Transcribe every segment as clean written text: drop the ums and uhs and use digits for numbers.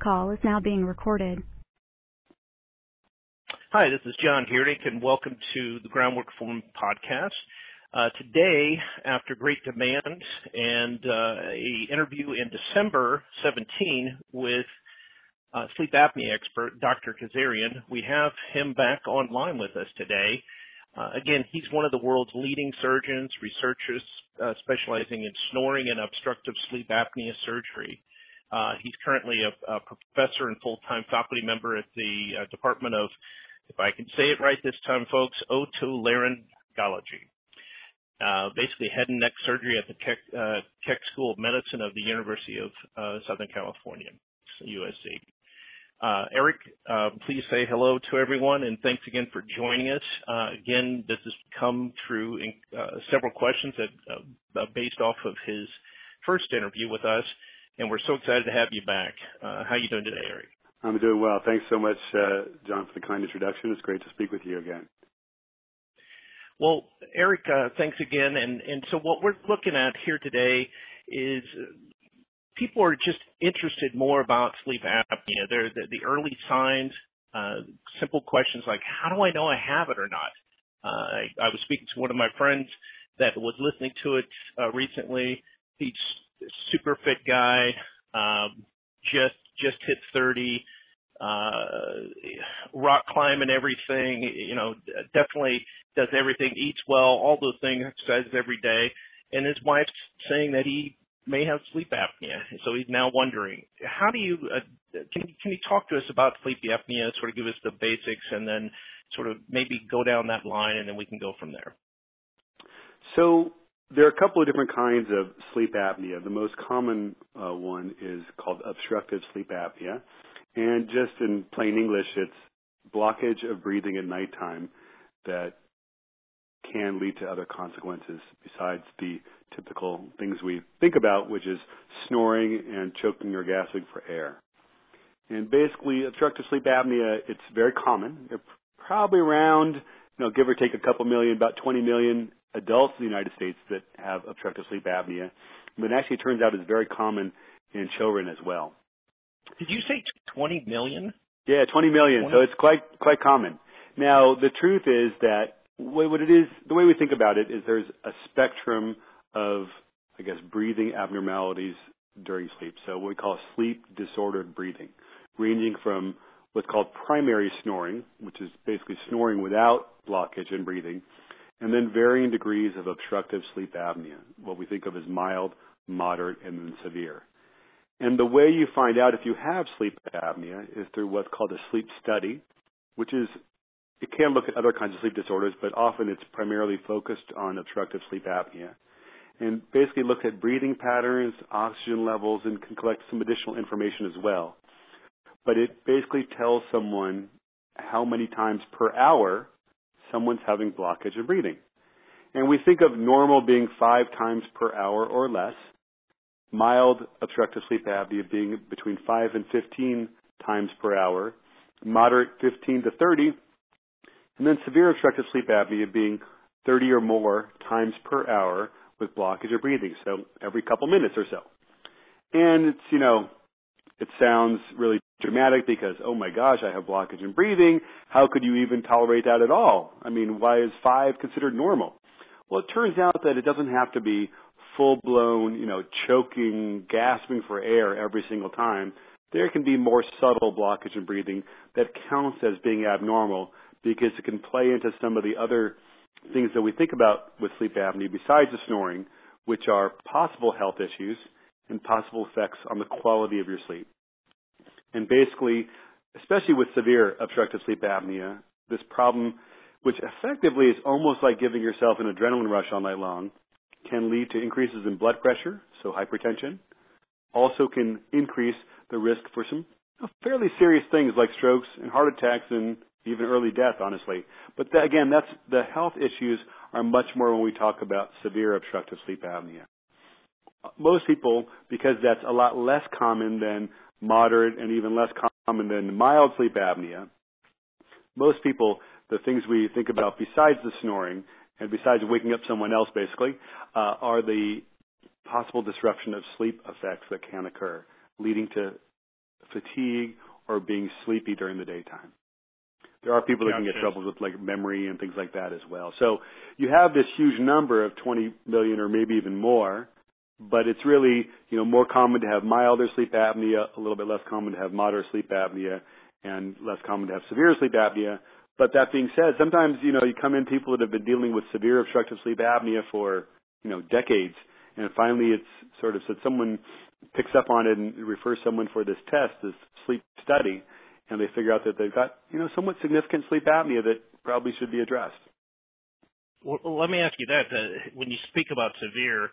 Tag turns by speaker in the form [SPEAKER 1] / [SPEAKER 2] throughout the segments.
[SPEAKER 1] call is now being recorded.
[SPEAKER 2] Hi, this is John Heerdick, and welcome to the Groundwork Forum podcast. Today, after great demand and a interview in December 17 with sleep apnea expert Dr. Kazarian, we have him back online with us today. Again, he's one of the world's leading surgeons, researchers specializing in snoring and obstructive sleep apnea surgery. He's currently a professor and full-time faculty member at the Department of, if I can say it right this time, folks, otolaryngology. Basically head and neck surgery at the Keck School of Medicine of the University of Southern California, USC. Eric, please say hello to everyone, and thanks again for joining us. Again, this has come through several questions that based off of his first interview with us, and we're so excited to have you back. How are you doing today, Eric?
[SPEAKER 3] I'm doing well. Thanks so much, John, for the kind introduction. It's great to speak with you again.
[SPEAKER 2] Well, Eric, thanks again. And so what we're looking at here today is people are just interested more about sleep apnea. They're the early signs, simple questions like, how do I know I have it or not? I was speaking to one of my friends that was listening to it recently. He's a super fit guy, just hit 30, rock climbing everything, definitely does everything, eats well, all those things, exercises every day. And his wife's saying that he may have sleep apnea. So he's now wondering, how do you, can you talk to us about sleep apnea, sort of give us the basics, and then sort of maybe go down that line, and then we can go from there?
[SPEAKER 3] So there are a couple of different kinds of sleep apnea. The most common one is called obstructive sleep apnea. And just in plain English, it's blockage of breathing at nighttime that can lead to other consequences besides the typical things we think about, which is snoring and choking or gasping for air. And basically, obstructive sleep apnea, it's very common. It's probably around, give or take a couple million, about 20 million adults in the United States that have obstructive sleep apnea. But actually, it turns out it's very common in children as well.
[SPEAKER 2] Did you say 20 million?
[SPEAKER 3] Yeah, 20 million. 20? So it's quite common. Now, the truth is that what it is, the way we think about it is there's a spectrum of, breathing abnormalities during sleep. So what we call sleep disordered breathing, ranging from what's called primary snoring, which is basically snoring without blockage in breathing, and then varying degrees of obstructive sleep apnea, what we think of as mild, moderate, and then severe. And the way you find out if you have sleep apnea is through what's called a sleep study, which is, it can look at other kinds of sleep disorders, but often it's primarily focused on obstructive sleep apnea. And basically look at breathing patterns, oxygen levels, and can collect some additional information as well. But it basically tells someone how many times per hour someone's having blockage in breathing. And we think of normal being 5 times per hour or less, mild obstructive sleep apnea being between 5 and 15 times per hour, moderate 15 to 30, and then severe obstructive sleep apnea being 30 or more times per hour with blockage of breathing, so every couple minutes or so. And it's, it sounds really dramatic because, oh my gosh, I have blockage in breathing. How could you even tolerate that at all? I mean, why is 5 considered normal? Well, it turns out that it doesn't have to be full-blown, choking, gasping for air every single time. There can be more subtle blockage in breathing that counts as being abnormal because it can play into some of the other things that we think about with sleep apnea besides the snoring, which are possible health issues and possible effects on the quality of your sleep. And basically, especially with severe obstructive sleep apnea, this problem, which effectively is almost like giving yourself an adrenaline rush all night long, can lead to increases in blood pressure, so hypertension. Also can increase the risk for some fairly serious things like strokes and heart attacks and even early death, honestly. But again, the health issues are much more when we talk about severe obstructive sleep apnea. Most people, because that's a lot less common than moderate and even less common than mild sleep apnea, most people, the things we think about besides the snoring and besides waking up someone else basically, are the possible disruption of sleep effects that can occur, leading to fatigue or being sleepy during the daytime. There are people that can get troubles with like memory and things like that as well. So you have this huge number of 20 million or maybe even more, but it's really, more common to have milder sleep apnea, a little bit less common to have moderate sleep apnea, and less common to have severe sleep apnea. But that being said, sometimes, you come in people that have been dealing with severe obstructive sleep apnea for, decades, and finally it's sort of, so someone picks up on it and refers someone for this test, this sleep study, and they figure out that they've got, somewhat significant sleep apnea that probably should be addressed.
[SPEAKER 2] Well, let me ask you that. When you speak about severe,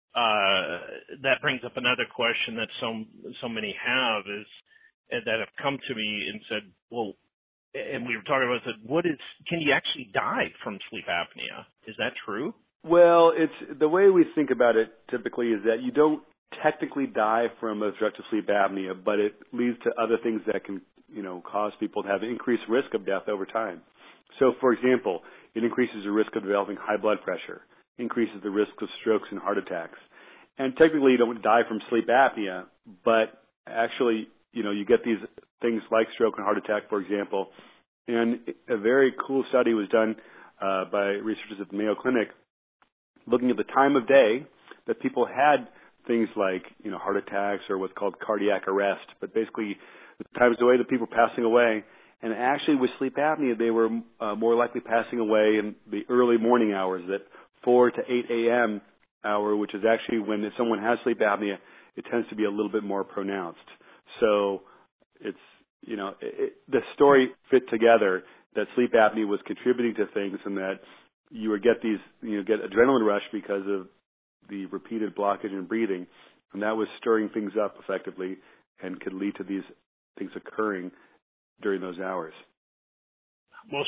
[SPEAKER 2] that brings up another question that so many have that have come to me and said, well, and we were talking about that, can you actually die from sleep apnea? Is that true?
[SPEAKER 3] Well, it's the way we think about it typically is that you don't technically die from obstructive sleep apnea, but it leads to other things that can, cause people to have increased risk of death over time. So, for example, it increases the risk of developing high blood pressure, increases the risk of strokes and heart attacks. And technically you don't die from sleep apnea, but actually, you get these things like stroke and heart attack, for example. And a very cool study was done by researchers at the Mayo Clinic looking at the time of day that people had things like, heart attacks or what's called cardiac arrest, but basically the times of day that people were passing away. And actually with sleep apnea, they were more likely passing away in the early morning hours, that 4 to 8 a.m. hour, which is actually when if someone has sleep apnea, it tends to be a little bit more pronounced. So it's, the story fit together that sleep apnea was contributing to things and that you would get these, get adrenaline rush because of the repeated blockage in breathing, and that was stirring things up effectively and could lead to these things occurring during those hours.
[SPEAKER 2] Well,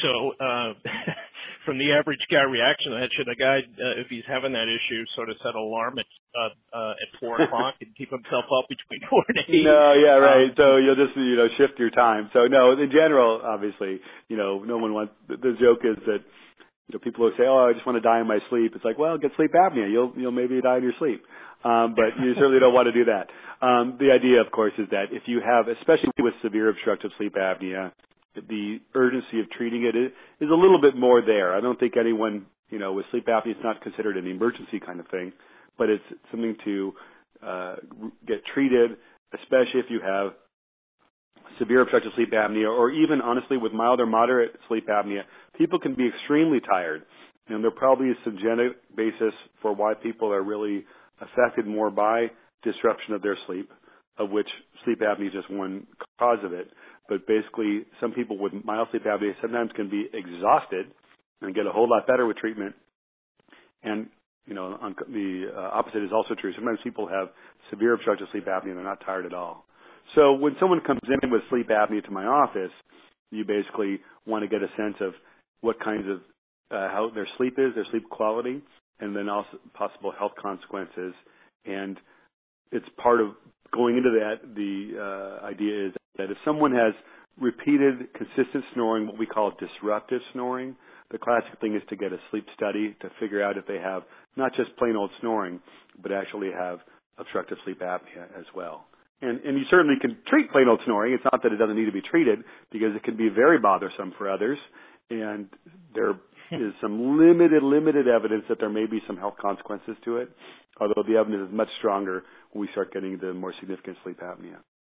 [SPEAKER 2] from the average guy reaction, should a guy, if he's having that issue, sort of set an alarm at 4 o'clock and keep himself up between 4 and 8?
[SPEAKER 3] No, yeah, right. So you'll just, shift your time. So no, in general, obviously, no one wants, the joke is that, people will say, oh, I just want to die in my sleep. It's like, well, get sleep apnea. You'll maybe die in your sleep. But you certainly don't want to do that. The idea, of course, is that if you have, especially with severe obstructive sleep apnea, the urgency of treating it is a little bit more there. I don't think anyone, with sleep apnea, it's not considered an emergency kind of thing, but it's something to get treated, especially if you have severe obstructive sleep apnea, or even, honestly, with mild or moderate sleep apnea, people can be extremely tired. And there probably is some genetic basis for why people are really affected more by disruption of their sleep, of which sleep apnea is just one cause of it. But basically, some people with mild sleep apnea sometimes can be exhausted and get a whole lot better with treatment. And, the opposite is also true. Sometimes people have severe obstructive sleep apnea and they're not tired at all. So when someone comes in with sleep apnea to my office, you basically want to get a sense of what kinds of, how their sleep is, their sleep quality, and then also possible health consequences. And it's part of going into that, the idea is that if someone has repeated, consistent snoring, what we call disruptive snoring, the classic thing is to get a sleep study to figure out if they have not just plain old snoring, but actually have obstructive sleep apnea as well. And you certainly can treat plain old snoring. It's not that it doesn't need to be treated, because it can be very bothersome for others. And there is some limited evidence that there may be some health consequences to it, although the evidence is much stronger when we start getting the more significant sleep apnea.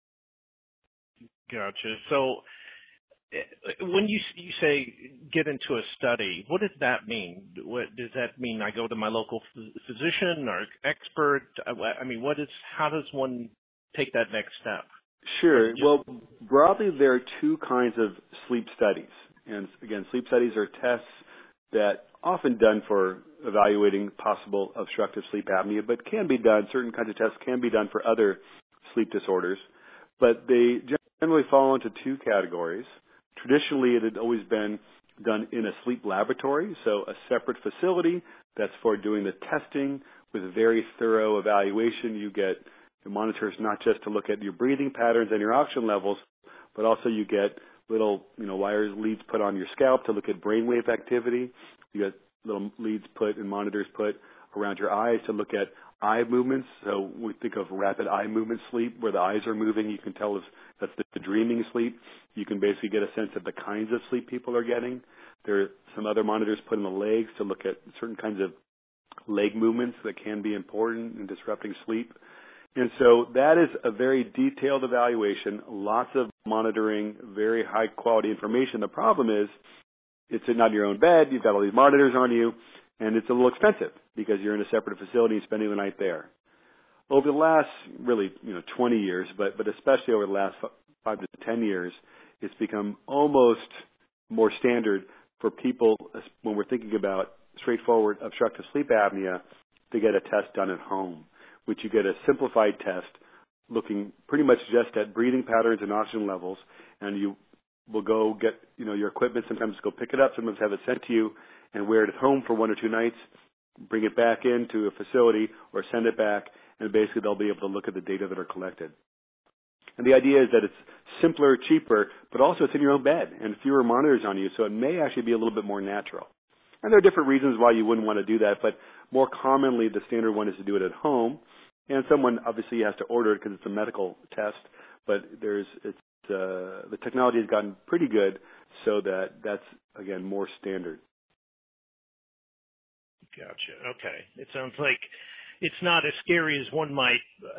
[SPEAKER 2] Gotcha. So when you say get into a study, what does that mean? What does that mean? I go to my local physician or expert? I mean, how does one take that next step?
[SPEAKER 3] Sure. Well, broadly, there are two kinds of sleep studies. And again, sleep studies are tests that often done for evaluating possible obstructive sleep apnea, but can be done, certain kinds of tests can be done for other sleep disorders. But they generally fall into two categories. Traditionally, it had always been done in a sleep laboratory, so a separate facility that's for doing the testing with very thorough evaluation. You get the monitors not just to look at your breathing patterns and your oxygen levels, but also you get little, wires, leads put on your scalp to look at brainwave activity. You get little leads put and monitors put around your eyes to look at, eye movements. So we think of rapid eye movement sleep, where the eyes are moving. You can tell if that's the dreaming sleep. You can basically get a sense of the kinds of sleep people are getting. There are some other monitors put in the legs to look at certain kinds of leg movements that can be important in disrupting sleep. And so that is a very detailed evaluation, lots of monitoring, very high quality information. The problem is it's sitting on your own bed, you've got all these monitors on you, and it's a little expensive because you're in a separate facility and spending the night there. Over the last really 20 years, but especially over the last 5 to 10 years, it's become almost more standard for people when we're thinking about straightforward obstructive sleep apnea to get a test done at home, which you get a simplified test looking pretty much just at breathing patterns and oxygen levels, and you will go get your equipment, sometimes go pick it up, sometimes have it sent to you, and wear it at home for 1 or 2 nights, bring it back into a facility or send it back, and basically they'll be able to look at the data that are collected. And the idea is that it's simpler, cheaper, but also it's in your own bed and fewer monitors on you, so it may actually be a little bit more natural. And there are different reasons why you wouldn't want to do that, but more commonly the standard one is to do it at home. And someone obviously has to order it because it's a medical test, but the technology has gotten pretty good so that's, again, more standard.
[SPEAKER 2] Gotcha. Okay. It sounds like it's not as scary as one might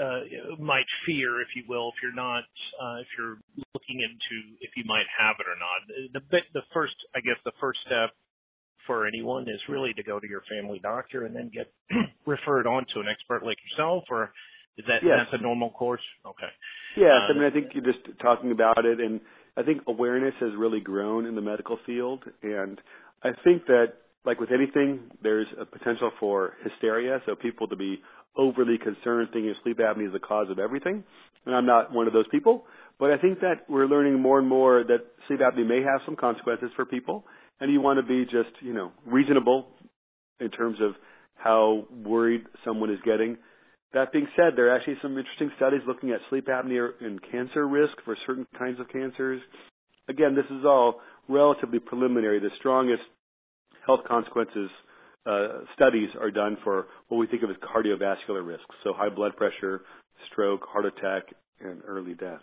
[SPEAKER 2] fear, if you will, if you're looking into if you might have it or not. The first step for anyone is really to go to your family doctor and then get referred on to an expert like yourself, or is that
[SPEAKER 3] Yes.
[SPEAKER 2] that's a normal course? Okay.
[SPEAKER 3] Yes, I think you're just talking about it, and I think awareness has really grown in the medical field, and I think that, like with anything, there's a potential for hysteria, so people to be overly concerned thinking sleep apnea is the cause of everything, and I'm not one of those people, but I think that we're learning more and more that sleep apnea may have some consequences for people, and you want to be just, reasonable in terms of how worried someone is getting. That being said, there are actually some interesting studies looking at sleep apnea and cancer risk for certain kinds of cancers. Again, this is all relatively preliminary. The strongest health consequences studies are done for what we think of as cardiovascular risks, so high blood pressure, stroke, heart attack, and early death.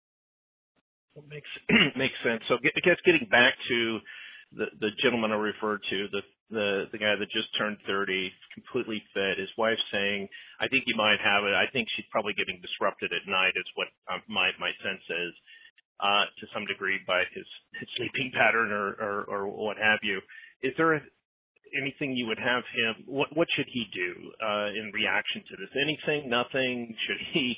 [SPEAKER 2] That makes sense. So I guess getting back to the gentleman I referred to, the guy that just turned 30, completely fit, his wife's saying, I think you might have it. I think she's probably getting disrupted at night is what my sense is, to some degree by his sleeping pattern or what have you. Is there anything you would have him, what should he do in reaction to this? Anything, nothing? Should he,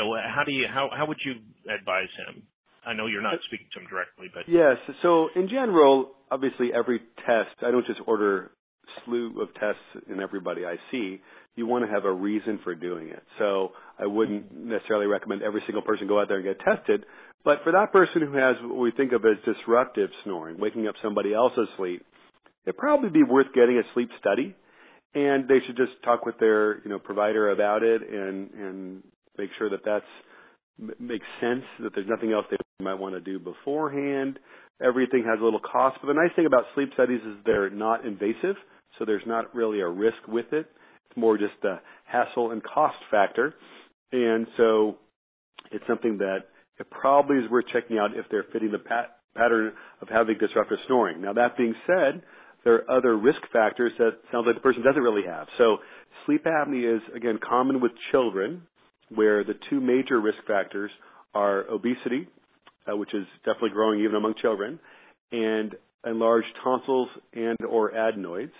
[SPEAKER 2] how would you advise him? I know you're not speaking to him directly, but.
[SPEAKER 3] Yes. So in general, obviously every test, I don't just order a slew of tests in everybody I see. You want to have a reason for doing it. So I wouldn't necessarily recommend every single person go out there and get tested. But for that person who has what we think of as disruptive snoring, waking up somebody else's sleep, it'd probably be worth getting a sleep study. And they should just talk with their provider about it and make sure that makes sense, that there's nothing else they might want to do beforehand. Everything has a little cost, but the nice thing about sleep studies is they're not invasive, so there's not really a risk with it. It's more just a hassle and cost factor, and so it's something that it probably is worth checking out if they're fitting the pattern of having disruptive snoring. Now, that being said, there are other risk factors that sounds like the person doesn't really have. So sleep apnea is, again, common with children, where the two major risk factors are obesity, which is definitely growing even among children, and enlarged tonsils and or adenoids.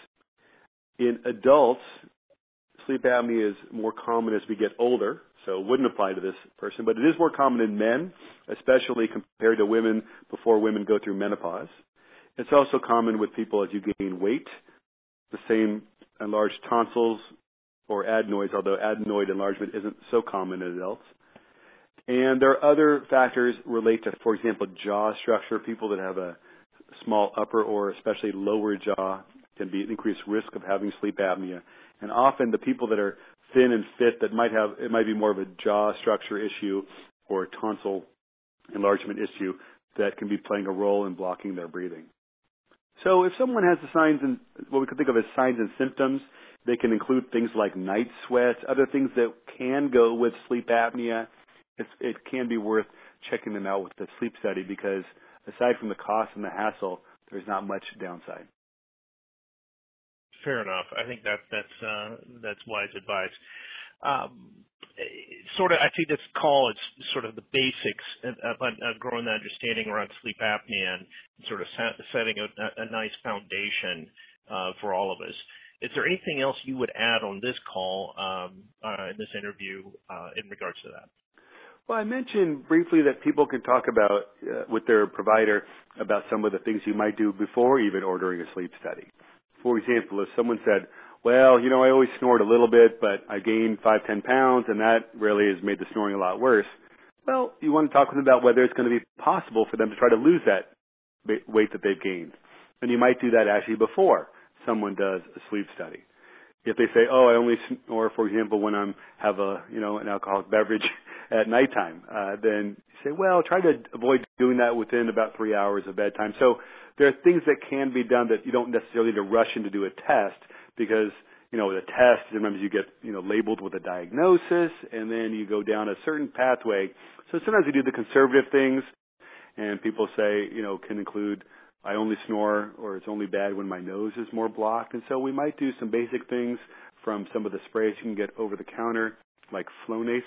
[SPEAKER 3] In adults, sleep apnea is more common as we get older, so it wouldn't apply to this person, but it is more common in men, especially compared to women before women go through menopause. It's also common with people as you gain weight, the same enlarged tonsils or adenoids, although adenoid enlargement isn't so common in adults. And there are other factors relate to, for example, jaw structure. People that have a small upper or especially lower jaw can be at increased risk of having sleep apnea. And often the people that are thin and fit that it might be more of a jaw structure issue or a tonsil enlargement issue that can be playing a role in blocking their breathing. So if someone has the signs and what we could think of as signs and symptoms, They can include things like night sweats, other things that can go with sleep apnea. It can be worth checking them out with the sleep study because aside from the cost and the hassle, there's not much downside.
[SPEAKER 2] Fair enough. I think that's wise advice. I see this call as sort of the basics of growing the understanding around sleep apnea and sort of setting a nice foundation for all of us. Is there anything else you would add on this call, in this interview, in regards to that?
[SPEAKER 3] Well, I mentioned briefly that people can talk about with their provider about some of the things you might do before even ordering a sleep study. For example, if someone said, well, I always snored a little bit, but I gained 5-10 pounds, and that really has made the snoring a lot worse. Well, you want to talk with them about whether it's going to be possible for them to try to lose that weight that they've gained. And you might do that actually before someone does a sleep study. If they say, I only snore, for example, when I have an alcoholic beverage at nighttime, then you say, well, try to avoid doing that within about 3 hours of bedtime. So there are things that can be done that you don't necessarily need to rush in to do a test because, with a test, sometimes you get, labeled with a diagnosis and then you go down a certain pathway. So sometimes we do the conservative things and people say, can include I only snore or it's only bad when my nose is more blocked. And so we might do some basic things from some of the sprays you can get over the counter like Flonase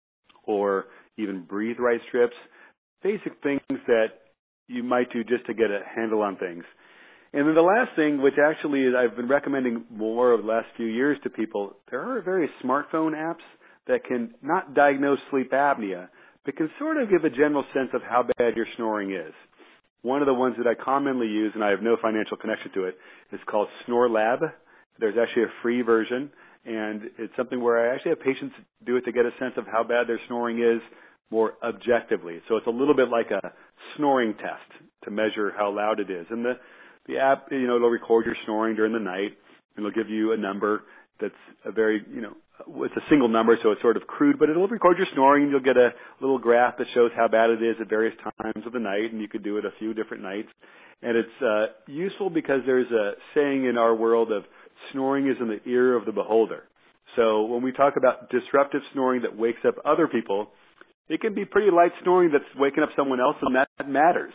[SPEAKER 3] or even Breathe Right strips, basic things that you might do just to get a handle on things. And then the last thing, which actually is I've been recommending more over the last few years to people, there are various smartphone apps that can not diagnose sleep apnea, but can sort of give a general sense of how bad your snoring is. One of the ones that I commonly use, and I have no financial connection to it, is called Snore Lab. There's actually a free version, and it's something where I actually have patients do it to get a sense of how bad their snoring is more objectively. So it's a little bit like a snoring test to measure how loud it is. And the app, it'll record your snoring during the night, and it'll give you a number that's a very, it's a single number, so it's sort of crude, but it'll record your snoring, and you'll get a little graph that shows how bad it is at various times of the night, and you could do it a few different nights. And it's useful because there's a saying in our world of snoring is in the ear of the beholder. So when we talk about disruptive snoring that wakes up other people, it can be pretty light snoring that's waking up someone else, and that matters.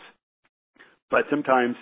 [SPEAKER 3] But sometimes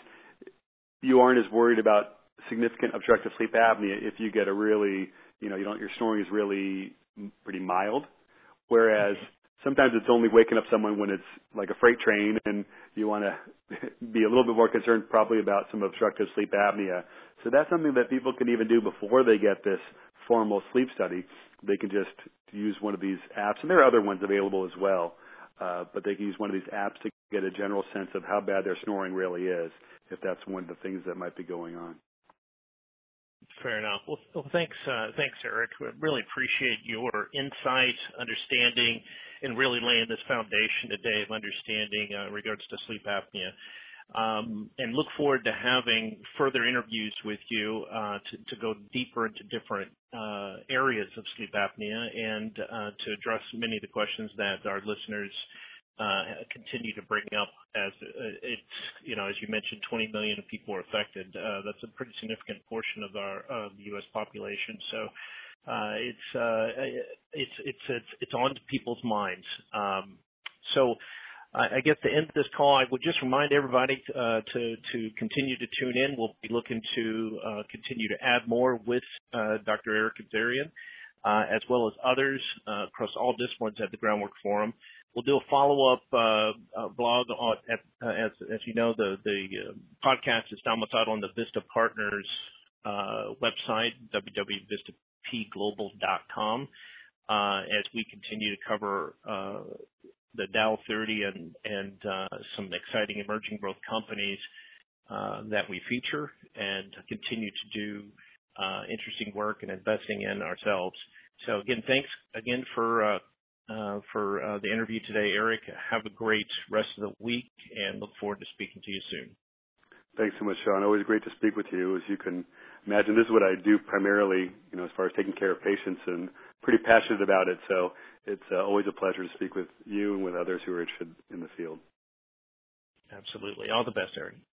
[SPEAKER 3] you aren't as worried about significant obstructive sleep apnea if you get a really, your snoring is really pretty mild. Whereas sometimes it's only waking up someone when it's like a freight train and you want to be a little bit more concerned probably about some obstructive sleep apnea. So that's something that people can even do before they get this formal sleep study. They can just use one of these apps, and there are other ones available as well, but they can use one of these apps to get a general sense of how bad their snoring really is, if that's one of the things that might be going on.
[SPEAKER 2] Fair enough. Well, thanks, Eric. We really appreciate your insight, understanding, and really laying this foundation today of understanding in regards to sleep apnea. And look forward to having further interviews with you to go deeper into different areas of sleep apnea and to address many of the questions that our listeners continue to bring up. As it's, as you mentioned, 20 million people are affected. That's a pretty significant portion of the U.S. population. So it's on to people's minds. So I guess to end this call, I would just remind everybody to continue to tune in. We'll be looking to continue to add more with Dr. Eric Kazarian, as well as others across all disciplines at the Groundwork Forum. We'll do a follow-up blog on, as you know, the podcast is domiciled on the Vista Partners website, www.vistapglobal.com, as we continue to cover the Dow 30 and some exciting emerging growth companies that we feature and continue to do interesting work and investing in ourselves. So again, thanks again for the interview today, Eric. Have a great rest of the week and look forward to speaking to you soon.
[SPEAKER 3] Thanks so much, Sean. Always great to speak with you. As you can imagine, this is what I do primarily, as far as taking care of patients, and pretty passionate about it. So it's always a pleasure to speak with you and with others who are interested in the field.
[SPEAKER 2] Absolutely. All the best, Eric.